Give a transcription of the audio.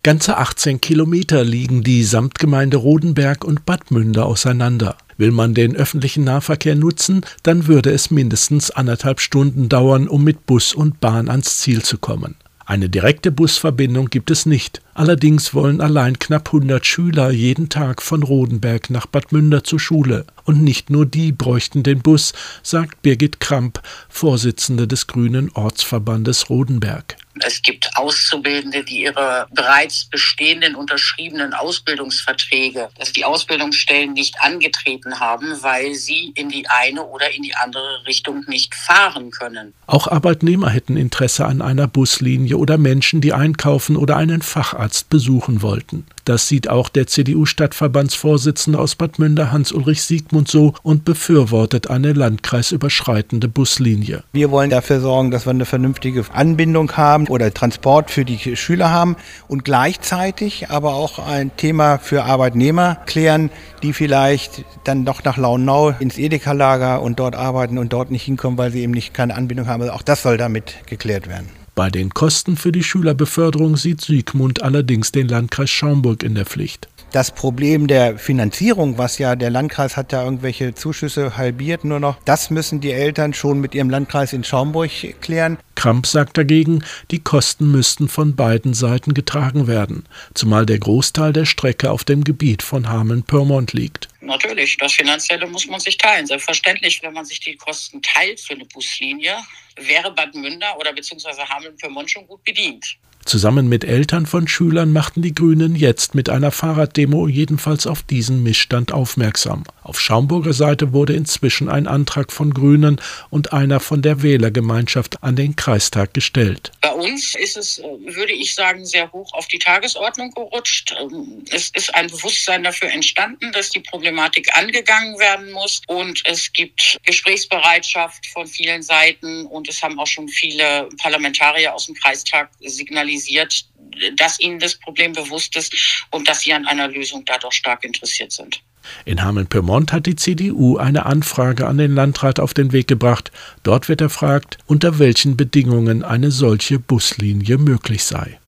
Ganze 18 Kilometer liegen die Samtgemeinde Rodenberg und Bad Münder auseinander. Will man den öffentlichen Nahverkehr nutzen, dann würde es mindestens 1,5 Stunden dauern, um mit Bus und Bahn ans Ziel zu kommen. Eine direkte Busverbindung gibt es nicht. Allerdings wollen allein knapp 100 Schüler jeden Tag von Rodenberg nach Bad Münder zur Schule. Und nicht nur die bräuchten den Bus, sagt Birgit Kramp, Vorsitzende des Grünen Ortsverbandes Rodenberg. Es gibt Auszubildende, die ihre bereits bestehenden unterschriebenen Ausbildungsverträge, dass die Ausbildungsstellen nicht angetreten haben, weil sie in die eine oder in die andere Richtung nicht fahren können. Auch Arbeitnehmer hätten Interesse an einer Buslinie oder Menschen, die einkaufen oder einen Facharzt besuchen wollten. Das sieht auch der CDU-Stadtverbandsvorsitzende aus Bad Münder, Hans-Ulrich Siegmund, so und befürwortet eine landkreisüberschreitende Buslinie. Wir wollen dafür sorgen, dass wir eine vernünftige Anbindung haben oder Transport für die Schüler haben und gleichzeitig aber auch ein Thema für Arbeitnehmer klären, die vielleicht dann doch nach Launau ins Edeka-Lager und dort arbeiten und dort nicht hinkommen, weil sie eben keine Anbindung haben. Also auch das soll damit geklärt werden. Bei den Kosten für die Schülerbeförderung sieht Siegmund allerdings den Landkreis Schaumburg in der Pflicht. Das Problem der Finanzierung, was ja der Landkreis hat ja irgendwelche Zuschüsse halbiert nur noch, das müssen die Eltern schon mit ihrem Landkreis in Schaumburg klären. Kramp sagt dagegen, die Kosten müssten von beiden Seiten getragen werden, zumal der Großteil der Strecke auf dem Gebiet von Hameln-Pyrmont liegt. Natürlich, das Finanzielle muss man sich teilen. Selbstverständlich, wenn man sich die Kosten teilt für eine Buslinie, wäre Bad Münder oder beziehungsweise Hameln-Pyrmont schon gut bedient. Zusammen mit Eltern von Schülern machten die Grünen jetzt mit einer Fahrraddemo jedenfalls auf diesen Missstand aufmerksam. Auf Schaumburger Seite wurde inzwischen ein Antrag von Grünen und einer von der Wählergemeinschaft an den Kreistag gestellt. Bei uns ist es, würde ich sagen, sehr hoch auf die Tagesordnung gerutscht. Es ist ein Bewusstsein dafür entstanden, dass die Problematik angegangen werden muss. Und es gibt Gesprächsbereitschaft von vielen Seiten. Und es haben auch schon viele Parlamentarier aus dem Kreistag signalisiert, dass ihnen das Problem bewusst ist und dass sie an einer Lösung dadurch stark interessiert sind. In Hameln-Pyrmont hat die CDU eine Anfrage an den Landrat auf den Weg gebracht. Dort wird erfragt, unter welchen Bedingungen eine solche Buslinie möglich sei.